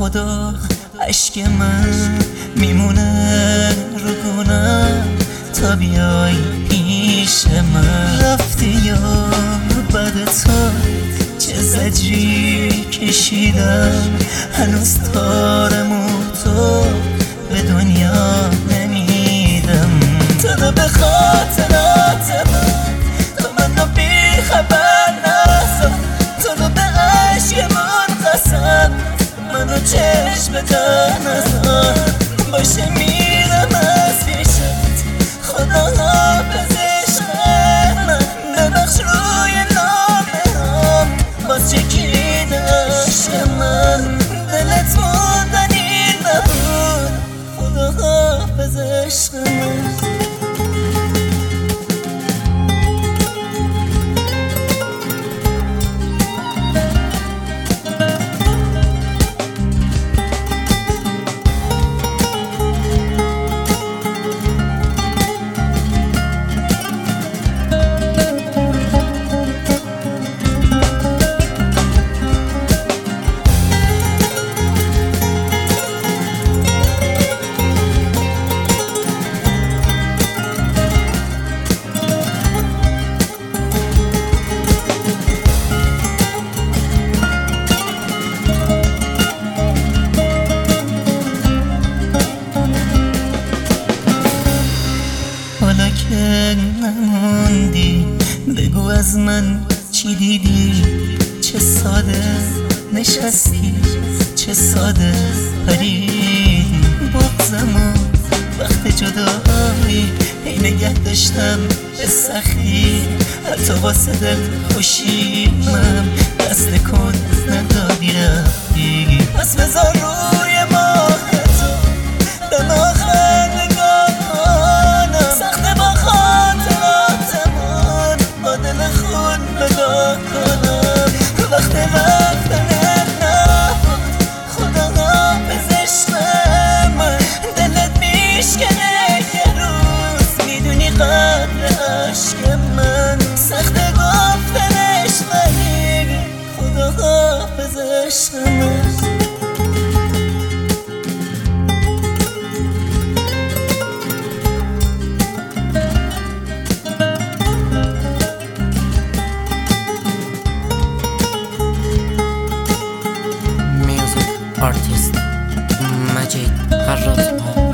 خدا عشق من میمونه رو گونم تا بیای پیش من. رفتی یا بعد تو چه زجری کشیدم، هنوز تارم و تو به دنیا نمیدم. تو به خاطرات من تو منو بی خبر نساز، تو به عشق من قسم منو چشم در نزار. باشه میرم از پیشت خدا حافظ عشق من، ببخش روی نامم باز چکید عشق من. دلت موندنی نبود خدا حافظ عشق من. حالا که نموندی بگو از من چی دیدی، چه ساده نشستی چه ساده پریدی. بغضمو وقت جدایی هی نگه داشتم به سختی، حتی واسه دل خوشیمم دست کن ندادی رفتی. پس بذار روی ماه تو به ما خندگاه کنم، سخته با خاطراتمون با دل خون بدا کنم. وقت رفتنت نبود خدا حافظ عشق من، دلت میشکنه یه روز میدونی قدر عشق من. سخته گفتنش ولی خدا حافظ عشق من. آرتیست مجید خراط‌ها.